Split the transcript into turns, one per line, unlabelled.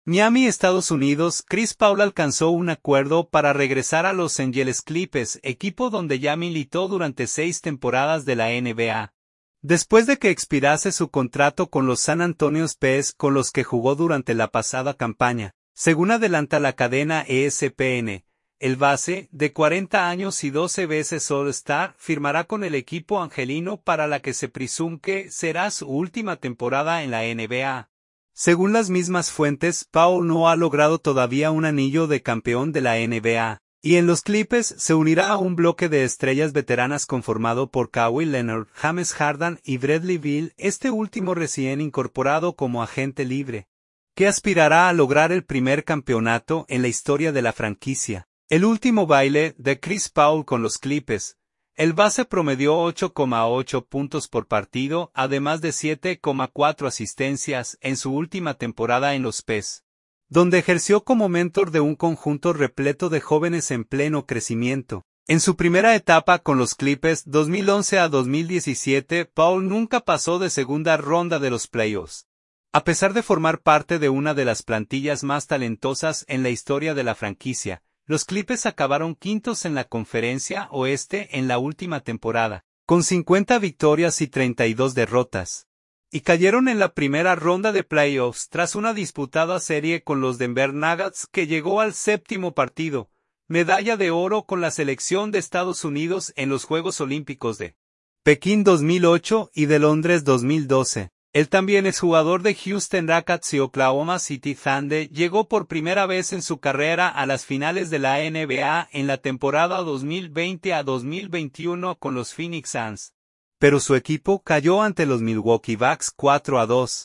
Miami, Estados Unidos. Chris Paul alcanzó un acuerdo para regresar a Los Angeles Clippers, equipo donde ya militó durante 6 temporadas de la NBA. Después de que expirase su contrato con los San Antonio Spurs, con los que jugó durante la pasada campaña, según adelanta la cadena ESPN, el base, de 40 años y 12 veces All-Star, firmará con el equipo angelino para la que se presume que será su última temporada en la NBA. Según las mismas fuentes, Paul no ha logrado todavía un anillo de campeón de la NBA, y en los Clippers se unirá a un bloque de estrellas veteranas conformado por Kawhi Leonard, James Harden y Bradley Beal, este último recién incorporado como agente libre, que aspirará a lograr el primer campeonato en la historia de la franquicia. El último baile de Chris Paul con los Clippers. El base promedió 8,8 puntos por partido, además de 7,4 asistencias en su última temporada en los Spurs, donde ejerció como mentor de un conjunto repleto de jóvenes en pleno crecimiento. En su primera etapa con los Clippers, 2011 a 2017, Paul nunca pasó de segunda ronda de los playoffs. A pesar de formar parte de una de las plantillas más talentosas en la historia de la franquicia, los Clippers acabaron quintos en la Conferencia Oeste en la última temporada, con 50 victorias y 32 derrotas, y cayeron en la primera ronda de playoffs tras una disputada serie con los Denver Nuggets que llegó al séptimo partido, medalla de oro con la selección de Estados Unidos en los Juegos Olímpicos de Pekín 2008 y de Londres 2012. Él también es jugador de Houston Rockets y Oklahoma City Thunder. Llegó por primera vez en su carrera a las finales de la NBA en la temporada 2020 a 2021 con los Phoenix Suns, pero su equipo cayó ante los Milwaukee Bucks 4-2.